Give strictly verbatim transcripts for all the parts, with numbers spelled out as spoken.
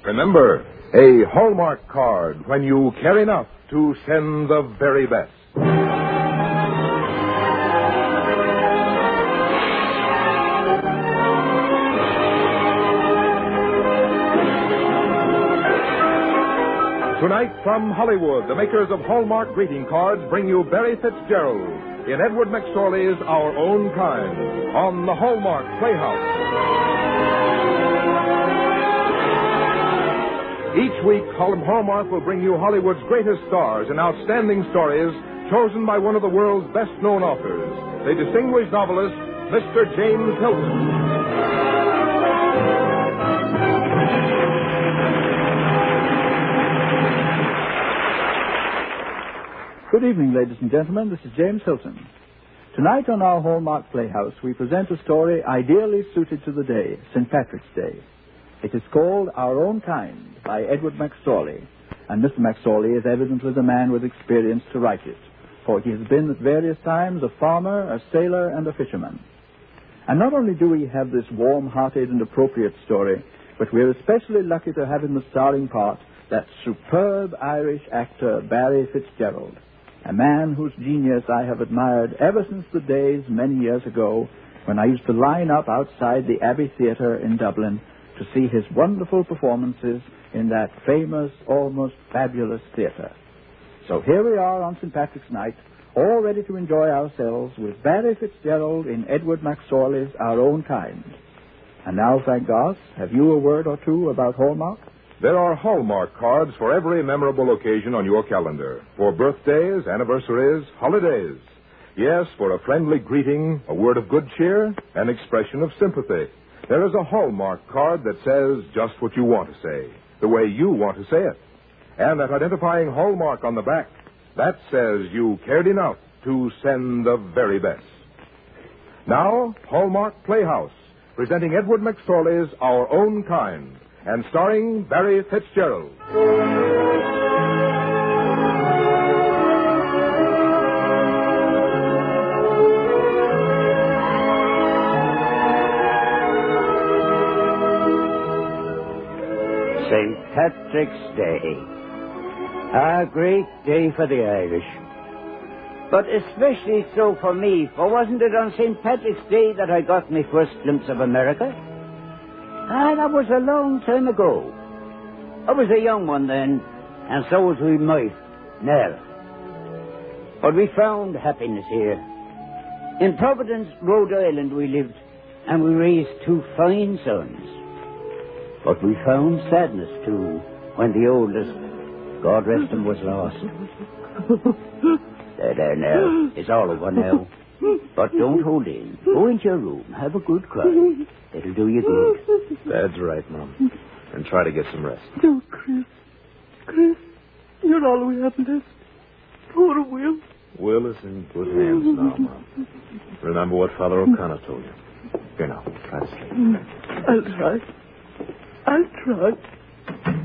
Remember, a Hallmark card when you care enough to send the very best. Tonight, from Hollywood, the makers of Hallmark greeting cards bring you Barry Fitzgerald in Edward McSorley's Our Own Kind on the Hallmark Playhouse. Each week, Hallmark will bring you Hollywood's greatest stars and outstanding stories chosen by one of the world's best-known authors, the distinguished novelist, Mister James Hilton. Good evening, ladies and gentlemen. This is James Hilton. Tonight on our Hallmark Playhouse, we present a story ideally suited to the day, Saint Patrick's Day. It is called Our Own Kind by Edward McSorley, and Mister McSorley is evidently the man with experience to write it, for he has been at various times a farmer, a sailor, and a fisherman. And not only do we have this warm-hearted and appropriate story, but we're especially lucky to have in the starring part that superb Irish actor Barry Fitzgerald, a man whose genius I have admired ever since the days many years ago when I used to line up outside the Abbey Theatre in Dublin to see his wonderful performances in that famous, almost fabulous theatre. So here we are on Saint Patrick's night, all ready to enjoy ourselves with Barry Fitzgerald in Edward McSorley's Our Own Kind. And now, Frank Goss, have you a word or two about Hallmark? There are Hallmark cards for every memorable occasion on your calendar. For birthdays, anniversaries, holidays. Yes, for a friendly greeting, a word of good cheer, an expression of sympathy. There is a Hallmark card that says just what you want to say, the way you want to say it. And that identifying Hallmark on the back, that says you cared enough to send the very best. Now, Hallmark Playhouse, presenting Edward McSorley's Our Own Kind, and starring Barry Fitzgerald. Saint Patrick's Day. A great day for the Irish. But especially so for me, for wasn't it on Saint Patrick's Day that I got my first glimpse of America? Ah, that was a long time ago. I was a young one then, and so was we might now. But we found happiness here. In Providence, Rhode Island we lived, and we raised two fine sons. But we found sadness, too, when the oldest, God rest him, was lost. There, there, now. It's all over now. But don't hold in. Go into your room. Have a good cry. It'll do you good. That's right, Mom. And try to get some rest. Oh, Chris. Chris, you're all we have left. Poor Will. Will is in good hands now, Mom. Remember what Father O'Connor told you. Here now, try to sleep. I'll try. I'll try.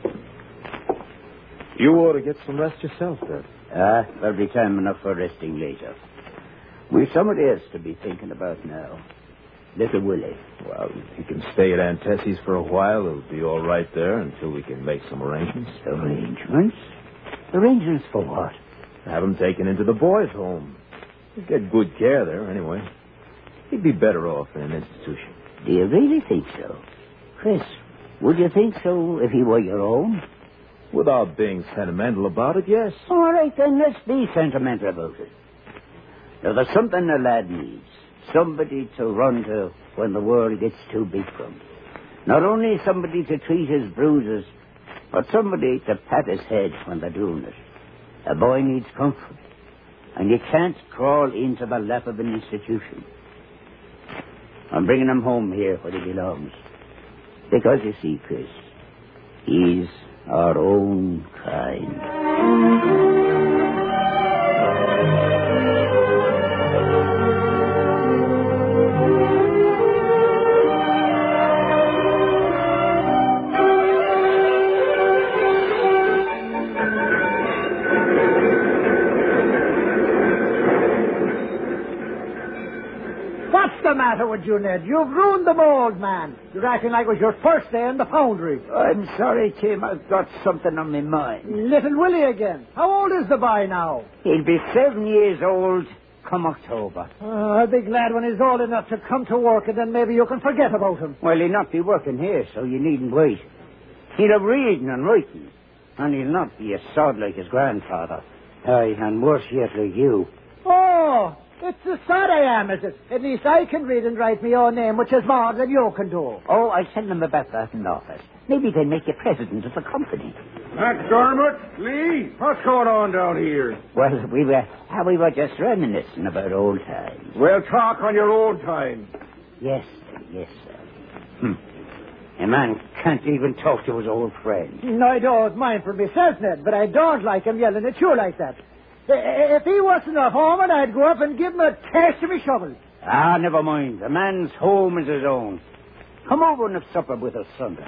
You ought to get some rest yourself, Dad. Ah, there'll be time enough for resting later. We've somebody else to be thinking about now. Little Willie. Well, he can stay at Aunt Tessie's for a while. He'll be all right there until we can make some arrangements. Arrangements? Arrangements for what? Have him taken into the boys' home. He'll get good care there, anyway. He'd be better off in an institution. Do you really think so? Chris, would you think so if he were your own? Without being sentimental about it, yes. All right, then, let's be sentimental about it. Now, there's something a lad needs. Somebody to run to when the world gets too big for him. Not only somebody to treat his bruises, but somebody to pat his head when they're doing it. A boy needs comfort, and you can't crawl into the lap of an institution. I'm bringing him home here where he belongs. Because, you see, Chris, he's our own kind. What's the matter with you, Ned? You've ruined down the mold, man. You're acting like it was your first day in the foundry. I'm sorry, Tim. I've got something on my mind. Little Willie again. How old is the boy now? He'll be seven years old come October. Uh, I'll be glad when he's old enough to come to work, and then maybe you can forget about him. Well, he'll not be working here, so you needn't wait. He'll have reading and writing, and he'll not be a sod like his grandfather. Aye, and worse yet like you. Oh, it's the sod I am, is it? At least I can read and write my own name, which is more than you can do. Oh, I'll tell them about that in the office. Maybe they'll make you president of the company. McDermott, Lee, what's going on down here? Well, we were uh, we were just reminiscing about old times. Well, talk on your own time. Yes, sir, yes, sir. Hmm. A man can't even talk to his old friend. No, I don't mind for myself, Ned, but I don't like him yelling at you like that. I- If he wasn't at home, I'd go up and give him a taste of my shovel. Ah, never mind. A man's home is his own. Come over and have supper with us Sunday.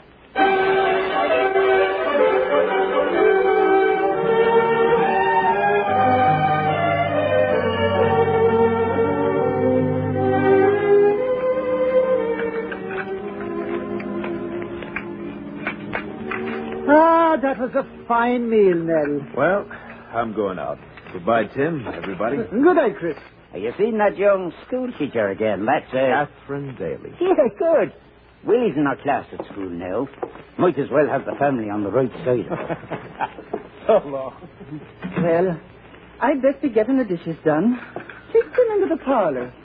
Ah, that was a fine meal, Nell. Well, I'm going out. Goodbye, Tim, everybody. Good night, Chris. Have you seen that young school teacher again? That's uh... Catherine Daly. Yeah, good. Willie's in our class at school now. Might as well have the family on the right side of it. So long. Well, I'd best be getting the dishes done. Take them into the parlor.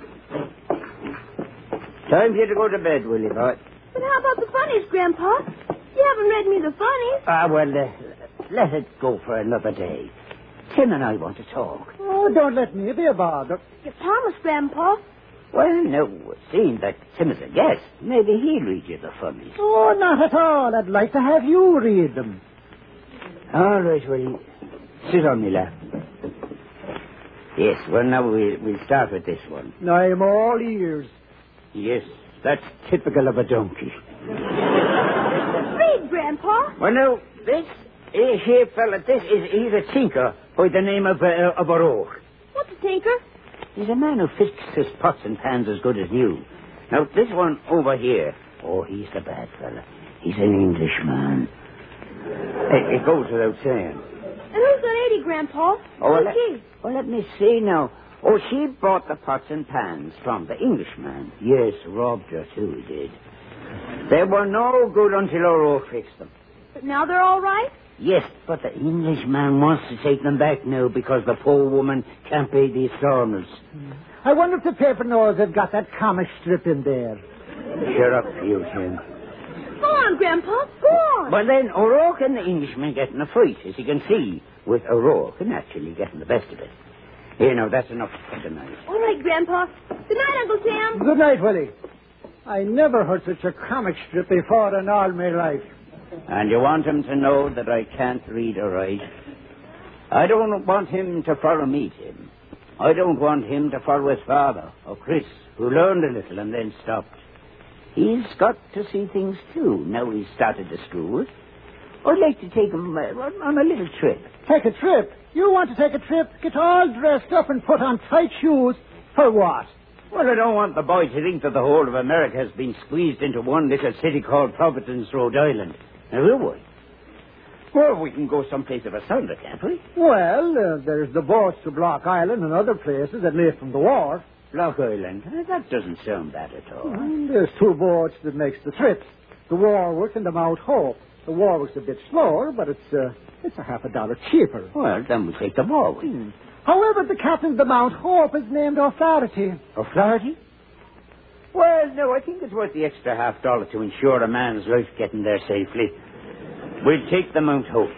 Time for you to go to bed, Willie, boy. But how about the funnies, Grandpa? You haven't read me the funnies. Ah, well, uh, let it go for another day. Tim and I want to talk. Oh, don't let me be a bother. You promised, Grandpa. Well, no, seeing that Tim is a guest, maybe he'll read you the funnies. Oh, not at all. I'd like to have you read them. All right, Willie. Sit on me lap. Yes, well, now we'll, we'll start with this one. I'm all ears. Yes, that's typical of a donkey. Read, Grandpa. Well, now, this uh, here fella, this is, he's a tinker by the name of, uh, of O'Rourke. What's a tinker? He's a man who fixes pots and pans as good as new. Now, this one over here, oh, he's the bad fella. He's an Englishman. It, it goes without saying. And who's the lady, Grandpa? Oh, well, Who's let, she? well, let me see now. Oh, she bought the pots and pans from the Englishman. Yes, robbed her, too, he did. They were no good until O'Rourke fixed them. But now they're all right? Yes, but the Englishman wants to take them back now because the poor woman can't pay the installments. I wonder if the paper knows they've got that comic strip in there. Shut up, you, Tim. Go on, Grandpa. Go on. Well, then, O'Rourke and the Englishman get in a fight, as you can see, with O'Rourke naturally getting the best of it. Here, now, that's enough for tonight. All right, Grandpa. Good night, Uncle Sam. Good night, Willie. I never heard such a comic strip before in all my life. And you want him to know that I can't read or write? I don't want him to follow me, Tim. I don't want him to follow his father, or Chris, who learned a little and then stopped. He's got to see things, too, now he's started to school. I'd like to take him uh, on a little trip. Take a trip? You want to take a trip? Get all dressed up and put on tight shoes? For what? Well, I don't want the boy to think that the whole of America has been squeezed into one little city called Providence, Rhode Island. Now, will we? Well, we can go someplace of a sounder, can't we? Well, uh, there's the boats to Block Island and other places that lay from the war. Block Island? Uh, that doesn't sound bad at all. And there's two boats that makes the trip. The Warwick and the Mount Hope. The Warwick's a bit slower, but it's uh, it's a half a dollar cheaper. Well, then we'll take the Warwick. Hmm. However, the captain of the Mount Hope is named O'Flaherty. O'Flaherty? Well, no, I think it's worth the extra half dollar to ensure a man's life getting there safely. We'll take the Mount Hope.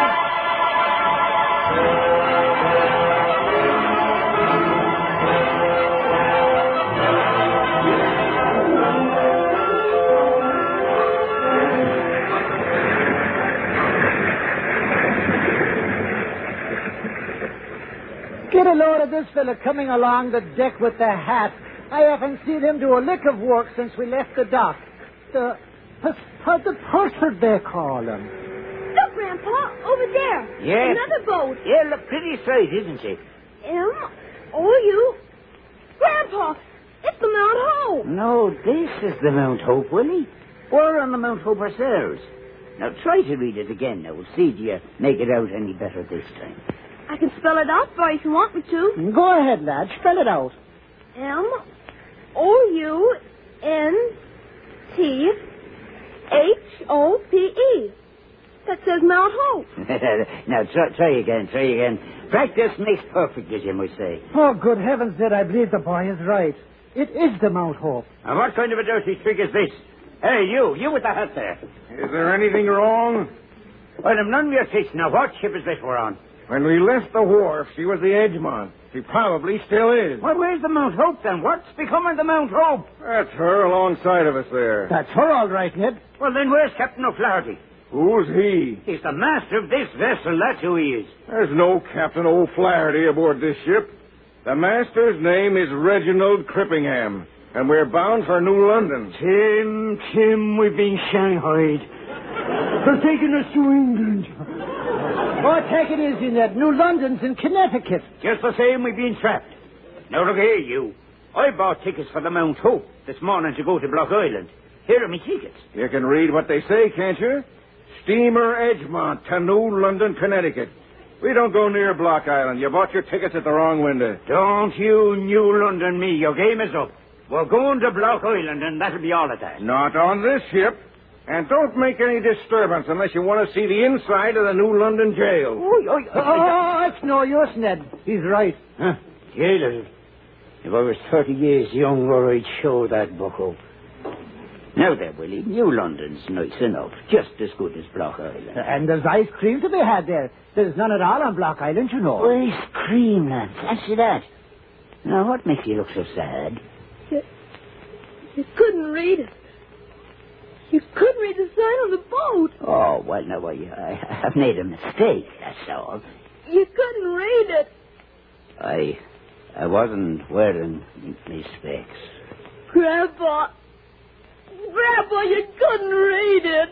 Get a load of this fella coming along the deck with the hat. I haven't seen him do a lick of work since we left the dock. The, the, the purser, they call him. Look, Grandpa, over there. Yes. Another boat. Yeah, look, pretty straight, isn't she? M O U. Grandpa, It's the Mount Hope. No, this is the Mount Hope, Willie. We're on the Mount Hope ourselves. Now, try to read it again now. See, do you make it out any better this time? I can spell it out for you if you want me to. Go ahead, lad. Spell it out. M O U N T H O P E. That says Mount Hope. Now, try, try again, try again. Practice makes perfect, as you might say. Oh, good heavens, Ned, I believe the boy is right. It is the Mount Hope. And what kind of a dirty trick is this? Hey, you, you with the hat there. Is there anything wrong? Well, I'm none of your kids. Now, what ship is this we're on? When we left the wharf, she was the Edgemont. She probably still is. Well, where's the Mount Hope, then? What's become of the Mount Hope? That's her alongside of us there. That's her, all right, Ned. Well, then where's Captain O'Flaherty? Who's he? He's the master of this vessel. That's who he is. There's no Captain O'Flaherty aboard this ship. The master's name is Reginald Crippingham, and we're bound for New London. Tim, Tim, we've been shanghaied. They're taking us to England. Oh, take it easy, Ned. New London's in Connecticut. Just the same, we've been trapped. Now, look here, you. I bought tickets for the Mount Hope this morning to go to Block Island. Here are my tickets. You can read what they say, can't you? Steamer Edgemont to New London, Connecticut. We don't go near Block Island. You bought your tickets at the wrong window. Don't you New London me. Your game is up. We're going to Block Island, and that'll be all of that. Not on this ship. And don't make any disturbance unless you want to see the inside of the New London jail. Oh, oh, oh, Oh, it's no use, Ned. He's right. Huh? Jailers. If I was thirty years younger, I'd show that bucko. Now then, Willie, New London's nice enough. Just as good as Block Island. And there's ice cream to be had there. There's none at all on Block Island, you know. Ice cream, lad. Fancy that. Now, what makes you look so sad? You, you couldn't read it. You couldn't read the sign on the boat. Oh, well, no, I, I, I've made a mistake, that's all. You couldn't read it. I I wasn't wearing my specs. Grandpa. Grandpa, you couldn't read it.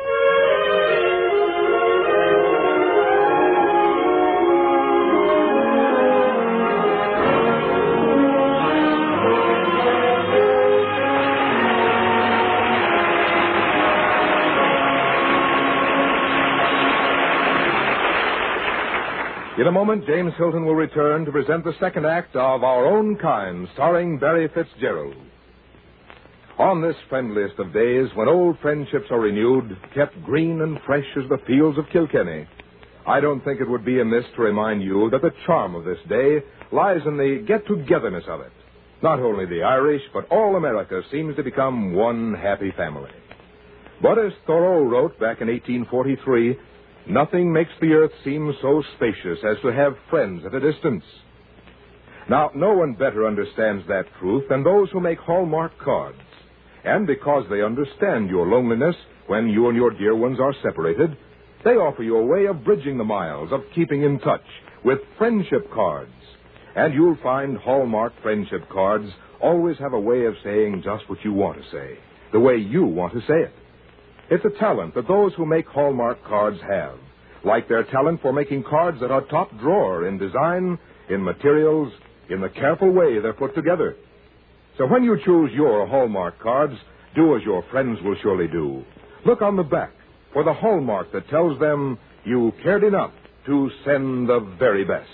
In a moment, James Hilton will return to present the second act of Our Own Kind, starring Barry Fitzgerald. On this friendliest of days, when old friendships are renewed, kept green and fresh as the fields of Kilkenny, I don't think it would be amiss to remind you that the charm of this day lies in the get-togetherness of it. Not only the Irish, but all America seems to become one happy family. But as Thoreau wrote back in eighteen forty-three, nothing makes the earth seem so spacious as to have friends at a distance. Now, no one better understands that truth than those who make Hallmark cards. And because they understand your loneliness when you and your dear ones are separated, they offer you a way of bridging the miles, of keeping in touch with friendship cards. And you'll find Hallmark friendship cards always have a way of saying just what you want to say, the way you want to say it. It's a talent that those who make Hallmark cards have, like their talent for making cards that are top drawer in design, in materials, in the careful way they're put together. So when you choose your Hallmark cards, do as your friends will surely do. Look on the back for the hallmark that tells them you cared enough to send the very best.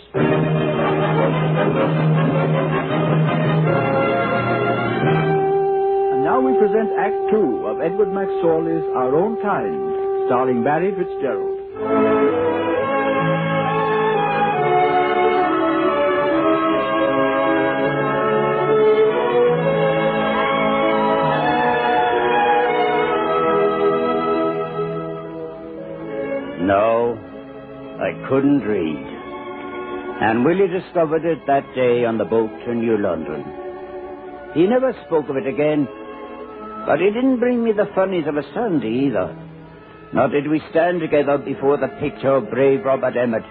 And now we present Act Two of Edward McSorley's Our Own Kind, starring Barry Fitzgerald. No, I couldn't read. And Willie discovered it that day on the boat to New London. He never spoke of it again, but he didn't bring me the funnies of a Sunday either. Nor did we stand together before the picture of brave Robert Emmet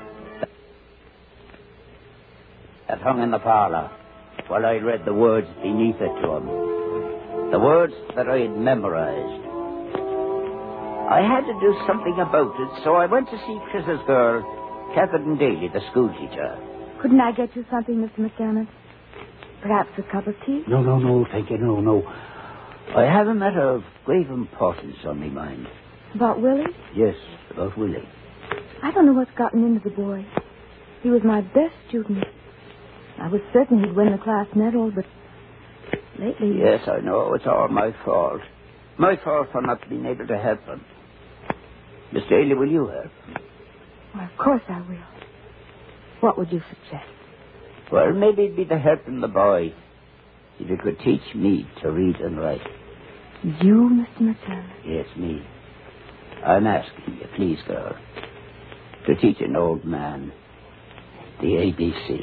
that hung in the parlor while I read the words beneath it to him. The words that I had memorized. I had to do something about it, so I went to see Chris's girl, Catherine Daly, the schoolteacher. Couldn't I get you something, Mister McDermott? Perhaps a cup of tea? No, no, no, thank you, no, no. I have a matter of grave importance on my mind. About Willie? Yes, about Willie. I don't know what's gotten into the boy. He was my best student. I was certain he'd win the class medal, but lately... Yes, I know. It's all my fault. My fault for not being able to help him. Miss Daly, will you help him? Well, of course I will. What would you suggest? Well, maybe it'd be to help him, the boy, if you could teach me to read and write. You, Mister McClellan? Yes, me. I'm asking you, please, girl, to teach an old man the A B C.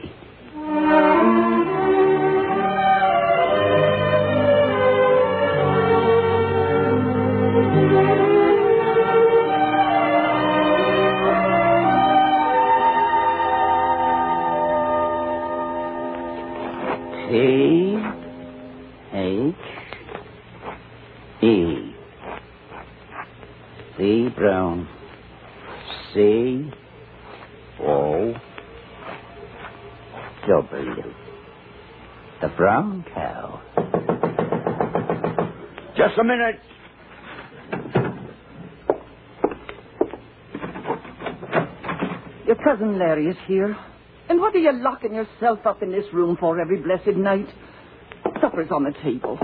T H E C Brown C O W The brown cow. Just a minute. Your cousin Larry is here. And what are you locking yourself up in this room for every blessed night? Supper's on the table.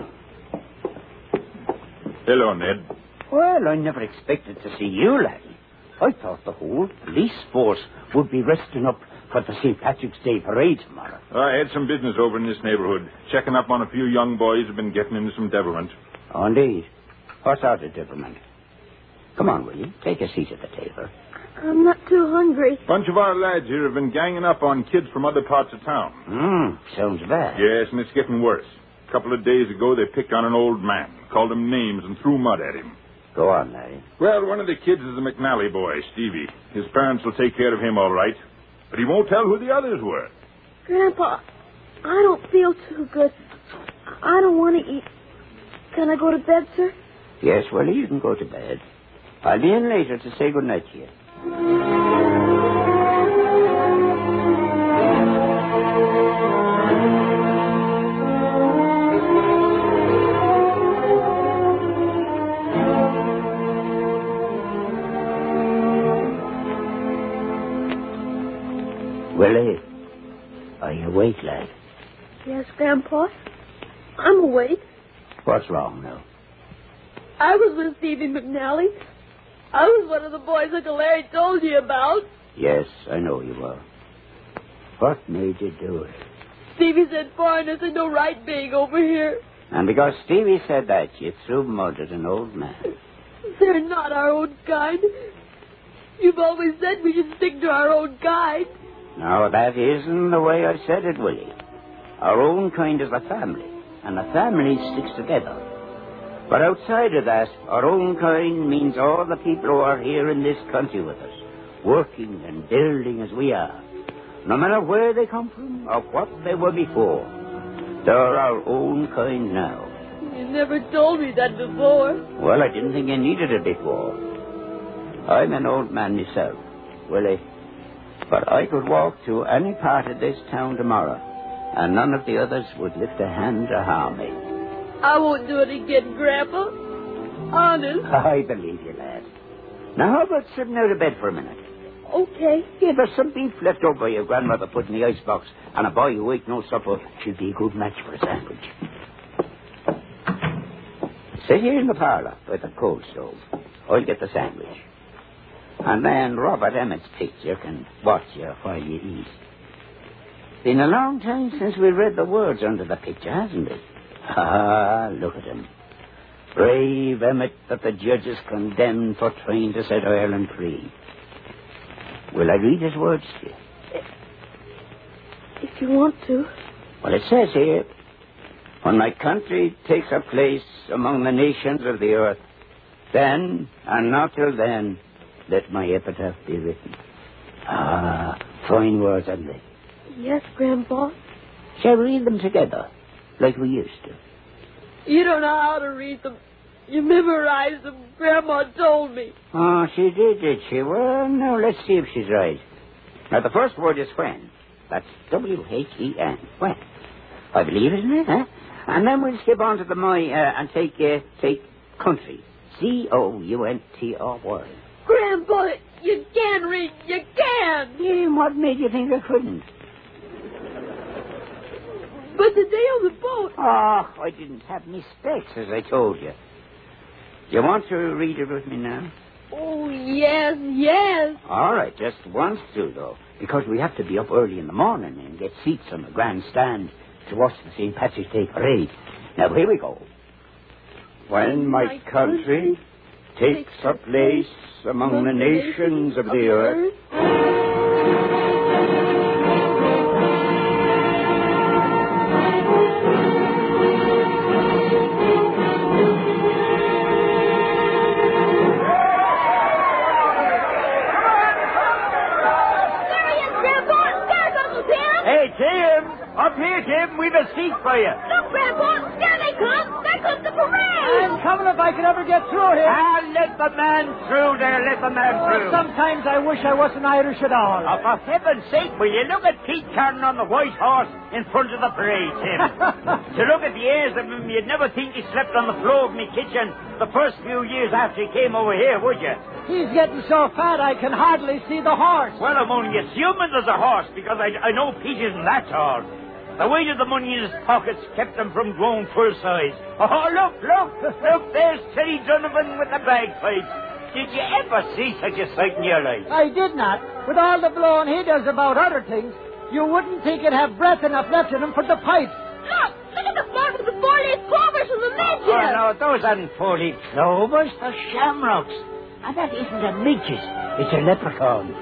Hello, Ned. Well, I never expected to see you, laddie. I thought the whole police force would be resting up for the Saint Patrick's Day parade tomorrow. I had some business over in this neighborhood, checking up on a few young boys who've been getting into some devilment. Oh, indeed. What sort of devilment? Come on, will you? Take a seat at the table. I'm not too hungry. A bunch of our lads here have been ganging up on kids from other parts of town. Hmm, sounds bad. Yes, and it's getting worse. A couple of days ago, they picked on an old man, called him names, and threw mud at him. Go on, Larry. Well, one of the kids is a McNally boy, Stevie. His parents will take care of him all right, but he won't tell who the others were. Grandpa, I don't feel too good. I don't want to eat. Can I go to bed, sir? Yes, well, you can go to bed. I'll be in later to say good night to you. Willie, are you awake, lad? Yes, Grandpa. I'm awake. What's wrong now? I was with Stevie McNally. I was one of the boys Uncle Larry told you about. Yes, I know you were. What made you do it? Stevie said foreigners had no right being over here. And because Stevie said that, you threw mud at an old man. They're not our own kind. You've always said we should stick to our own kind. No, that isn't the way I said it, Willie. Our own kind is a family, and a family sticks together. But outside of that, our own kind means all the people who are here in this country with us, working and building as we are. No matter where they come from or what they were before, they're our own kind now. You never told me that before. Well, I didn't think you needed it before. I'm an old man myself, Willie. But I could walk to any part of this town tomorrow, and none of the others would lift a hand to harm me. I won't do it again, Grandpa. Honest. I believe you, lad. Now, how about sitting out of bed for a minute? Okay. Yeah, there's some beef left over your grandmother put in the icebox, and a boy who ate no supper should be a good match for a sandwich. Sit here in the parlor by the coal stove. I'll get the sandwich. And then Robert Emmett's picture can watch you while you eat. Been a long time since we read the words under the picture, hasn't it? Ah, look at him. Brave Emmett that the judges condemned for trying to set Ireland free. Will I read his words to you? If you want to. Well, it says here, when my country takes a place among the nations of the earth, then, and not till then, let my epitaph be written. Ah, fine words, aren't they? Yes, Grandpa. Shall we read them together, like we used to? You don't know how to read them. You memorized them. Grandma told me. Oh, she did, did she? Well, now, let's see if she's right. Now, the first word is when. That's W H E N. When. I believe, isn't it? Huh? And then we'll skip on to the my uh, and take uh, take country. C O U N T R Y. Grandpa, you can read. You can. Yeah, what made you think I couldn't? But the day on the boat. Oh, I didn't have me specs, as I told you. Do you want to read it with me now? Oh, yes, yes. All right, just once through, though, because we have to be up early in the morning and get seats on the grandstand to watch the Saint Patrick's Day parade. Now, here we go. When my country takes a place among the nations of the earth. Hey, Jim! Up here, Jim. We've a seat for you. Look, Grandpa, there they come. There comes the parade. I'm coming if I can ever get through here. Ah, let the man through there. Let the man through. Sometimes I wish I wasn't Irish at all. Oh, for heaven's sake, will you look at Pete Carton on the white horse in front of the parade, Jim? To look at the airs of him, you'd never think he slept on the floor of my kitchen the first few years after he came over here, would you? He's getting so fat I can hardly see the horse. Well, I'm only assuming there's a horse because I, I know Pete isn't that tall. The weight of the money in his pockets kept him from growing full size. Oh, look, look, look, there's Teddy Donovan with the bagpipes. Did you ever see such a sight in your life? I did not. With all the blowing he does about other things, you wouldn't think he'd have breath enough left in him for the pipes. Look, look at the mark of the four-leaf clovers from the midges. Oh, no, those aren't four-leaf clovers. They're shamrocks. And that isn't a midget. It's a leprechaun.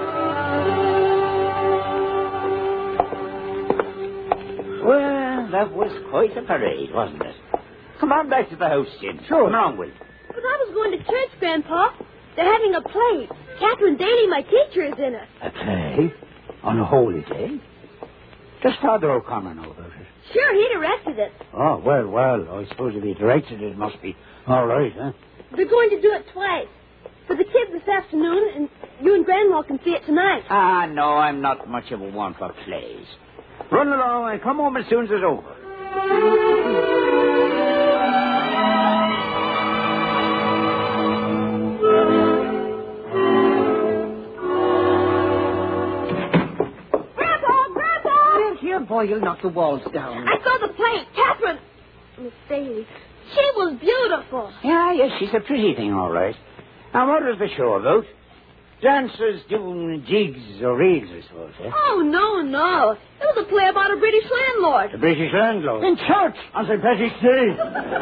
Well, that was quite a parade, wasn't it? Come on back to the house, Jim. Sure. Come on, Will. But I was going to church, Grandpa. They're having a play. Catherine Daly, my teacher, is in it. A play? On a holy day? Does Father O'Connor know about it? Sure, he directed it. Oh, well, well, I suppose if he directed it, it must be all right, huh? They're going to do it twice. For the kids this afternoon, and you and Grandma can see it tonight. Ah, no, I'm not much of a one for plays. Run along and come home as soon as it's over. Grandpa, Grandpa! Yes, here, boy, you'll knock the walls down. I saw the play. Catherine. Miss Daly. She was beautiful. Yeah, yes, she's a pretty thing, all right. Now, what was the show about? Dancers doing jigs or reels, I suppose, eh? Oh, no, no. It was a play about a British landlord. The British landlord? In church On Saint Patrick's Day.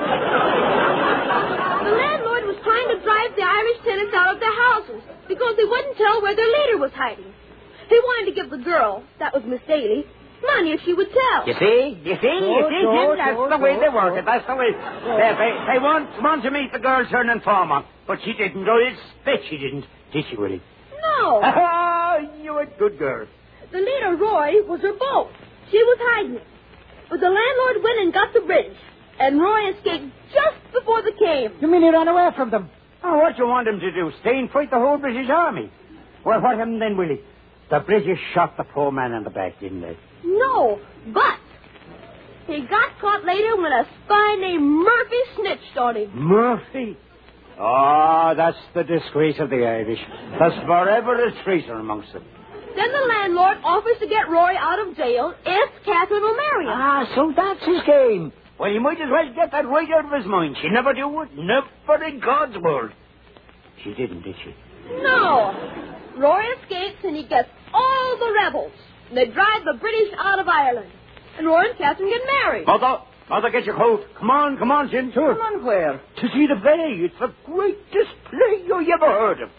The landlord was trying to drive the Irish tenants out of their houses because they wouldn't tell where their leader was hiding. He wanted to give the girl, that was Miss Daly, money if she would tell. You see? You see? You Sure, see, sure, Jim? That's sure, the way sure, they work sure. it. That's the way. They, they, they want, want to meet the girl turning foreman, but she didn't. I expect she didn't. Did she, Willie? No. Ah, you a good girl. The leader, Roy, was her boat. She was hiding it. But the landlord went and got the bridge, and Roy escaped just before they came. You mean he ran away from them? Oh, what you want him to do? Stay and fight the whole British army? Well, what happened then, Willie? The British shot the poor man in the back, didn't they? No, but he got caught later when a spy named Murphy snitched on him. Murphy? Oh, that's the disgrace of the Irish. There's forever a traitor amongst them. Then the landlord offers to get Roy out of jail if Catherine will marry him. Ah, so that's his game. Well, you might as well get that right out of his mind. She never do it. Never in God's world. She didn't, did she? No. Roy escapes and he gets all the rebels. And they drive the British out of Ireland. And Roy and Catherine get married. Mother, Mother, get your coat. Come on, come on, Jim. Come on, where? To see the play. It's the greatest play you ever heard of.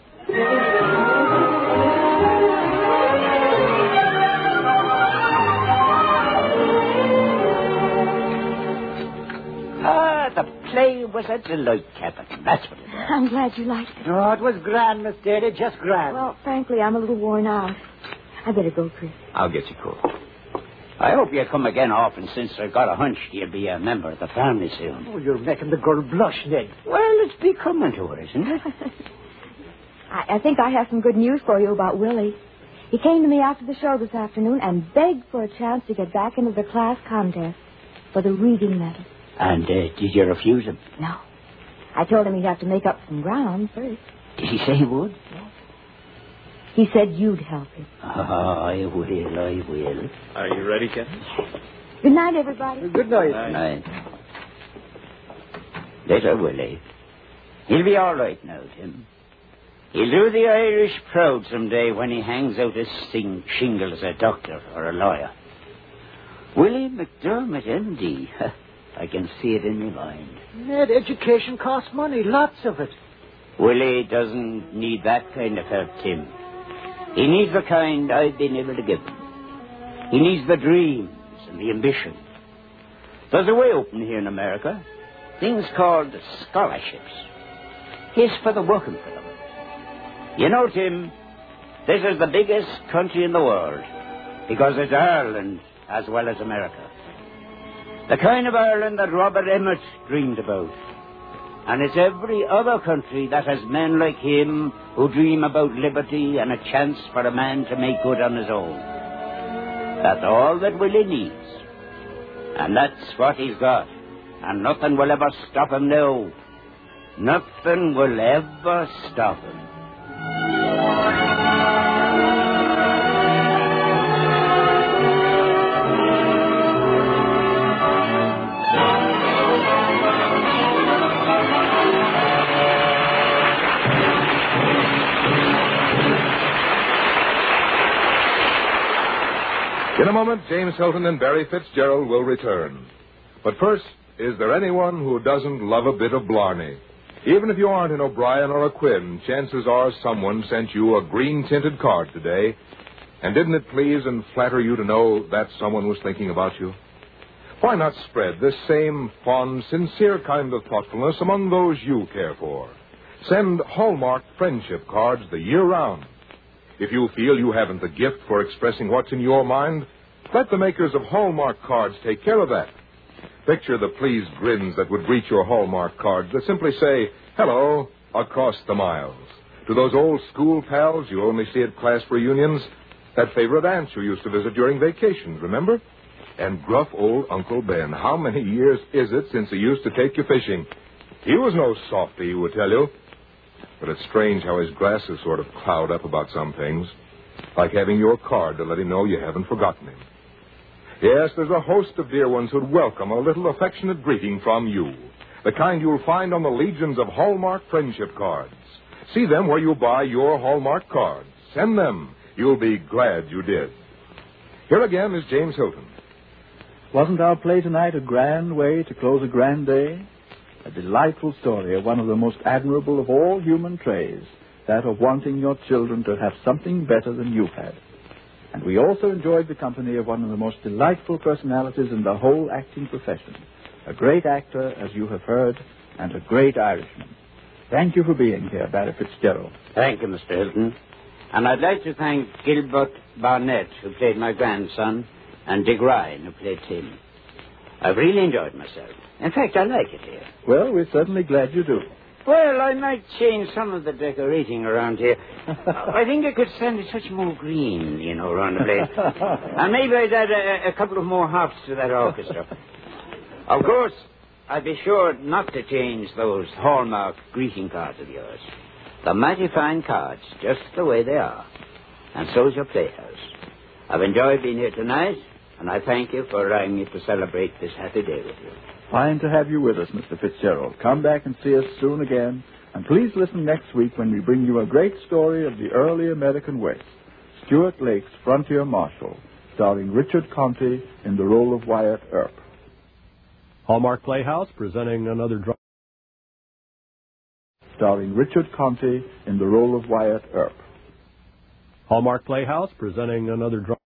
Ah, the play was a delight, Captain. That's what it was. I'm glad you liked it. Oh, it was grand, Miss Daly, just grand. Well, frankly, I'm a little worn out. I better go, Chris. I'll get your coat. I hope you'll come again often, since I've got a hunch you'll be a member of the family soon. Oh, you're making the girl blush, Ned. Well, it's becoming to her, isn't it? I, I think I have some good news for you about Willie. He came to me after the show this afternoon and begged for a chance to get back into the class contest. for the reading medal. And uh, did you refuse him? No. I told him he'd have to make up some ground first. Did he say he would? Yes. He said you'd help him. Oh, I will, I will. Are you ready, Captain? Yes. Good night, everybody. Good night. Good night. Little Willie. He'll be all right now, Tim. He'll do the Irish proud someday when he hangs out his sing- shingle as a doctor or a lawyer. Willie McDermott, M D. I can see it in my mind. Ned, education costs money, lots of it. Willie doesn't need that kind of help, Tim. He needs the kind I've been able to give him. He needs the dreams and the ambition. There's a way open here in America. Things called scholarships. Here's for the working for them. You know, Tim, this is the biggest country in the world because it's Ireland as well as America. The kind of Ireland that Robert Emmet dreamed about. And it's every other country that has men like him who dream about liberty and a chance for a man to make good on his own. That's all that Willie needs. And that's what he's got. And nothing will ever stop him now. Nothing will ever stop him. In a moment, James Hilton and Barry Fitzgerald will return. But first, is there anyone who doesn't love a bit of Blarney? Even if you aren't an O'Brien or a Quinn, chances are someone sent you a green-tinted card today. And didn't it please and flatter you to know that someone was thinking about you? Why not spread this same fond, sincere kind of thoughtfulness among those you care for? Send Hallmark friendship cards the year round. If you feel you haven't the gift for expressing what's in your mind, let the makers of Hallmark cards take care of that. Picture the pleased grins that would greet your Hallmark cards that simply say, hello, across the miles. To those old school pals you only see at class reunions, that favorite aunt you used to visit during vacations, remember? And gruff old Uncle Ben. How many years is it since he used to take you fishing? He was no softy, he would tell you. But it's strange how his glasses sort of cloud up about some things. Like having your card to let him know you haven't forgotten him. Yes, there's a host of dear ones who'd welcome a little affectionate greeting from you. The kind you'll find on the legions of Hallmark friendship cards. See them where you buy your Hallmark cards. Send them. You'll be glad you did. Here again is James Hilton. Wasn't our play tonight a grand way to close a grand day? A delightful story of one of the most admirable of all human traits, that of wanting your children to have something better than you've had. And we also enjoyed the company of one of the most delightful personalities in the whole acting profession. A great actor, as you have heard, and a great Irishman. Thank you for being here, Barry Fitzgerald. Thank you, Mister Hilton. And I'd like to thank Gilbert Barnett, who played my grandson, and Dick Ryan, who played Tim. I've really enjoyed myself. In fact, I like it here. Well, we're certainly glad you do. Well, I might change some of the decorating around here. I think I could stand a touch more green, you know, around the place. And maybe I'd add a, a couple of more harps to that orchestra. Of course, I'd be sure not to change those Hallmark greeting cards of yours. They're mighty fine cards, just the way they are. And so's your playhouse. I've enjoyed being here tonight, and I thank you for allowing me to celebrate this happy day with you. Fine to have you with us, Mister Fitzgerald. Come back and see us soon again. And please listen next week when we bring you a great story of the early American West, Stuart Lake's Frontier Marshal, starring Richard Conte in the role of Wyatt Earp. Hallmark Playhouse presenting another drama. Starring Richard Conte in the role of Wyatt Earp. Hallmark Playhouse presenting another drama.